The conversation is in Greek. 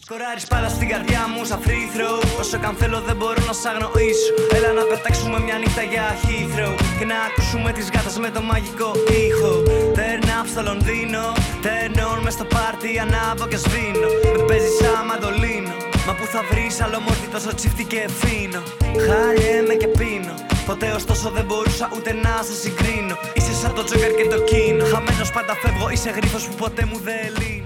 Σκοράρεις πάντα στην καρδιά μου σαν free throw. Όσο καν θέλω δεν μπορώ να σ' αγνοήσω. Έλα να πετάξουμε μια νύχτα για Heathrow και να ακούσουμε τις γάτες με το μαγικό ήχο. Turn up στο Λονδίνο, turn on μες στο πάρτι, ανάβω και σβήνω. Με παίζεις σαν μαντολίνο, μα που θα βρεις άλλο μόρφη τόσο τσίφτη και φίνο. Χάλιεμαι και πίνω, ποτέ ωστόσο δεν μπορούσα ούτε να σε συγκρίνω. Είσαι σαν το Τζόκερ και το Κίνο. Χαμένος πάντα φεύγω, είσαι γρίφος που ποτέ μου δεν λύνω.